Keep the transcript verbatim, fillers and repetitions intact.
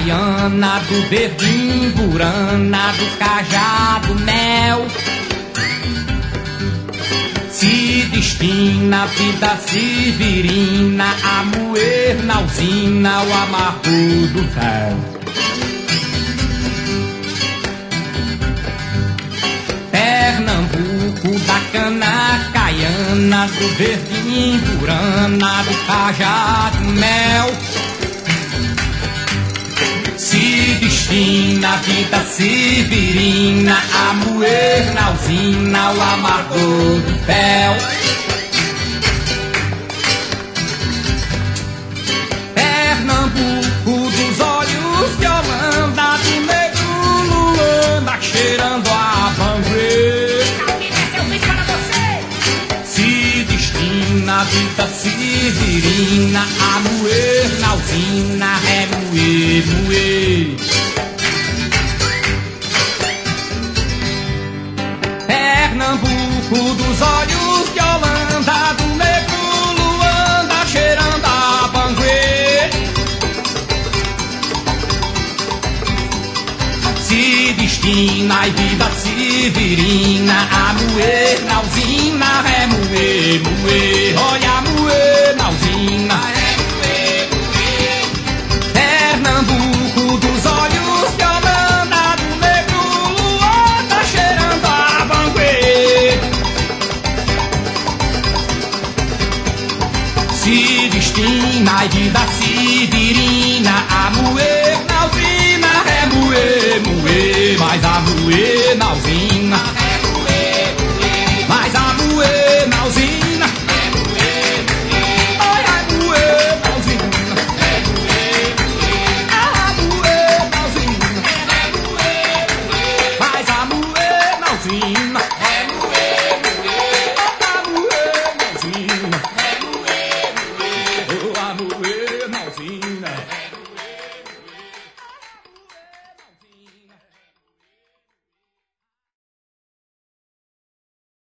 Caiana, do Verdim, Burana, do Cajado, Mel. Se destina, vida severina, a moer na usina, o amargo do céu. Pernambuco, da cana caiana, do Verdim, Burana, do Cajado, Mel. Se destina, vida severina, a moer na usina, o amargor do fel. Pernambuco, dos olhos de Holanda, do negro Luanda, cheirando a banguê. Se destina, vida severina, a moer na usina, remoer, moer. Pernambuco, dos olhos de Holanda, do negro Luanda, cheirando a banguê. Se destina, e vida severina, a moer na usina, remoer, moer, olha, moer.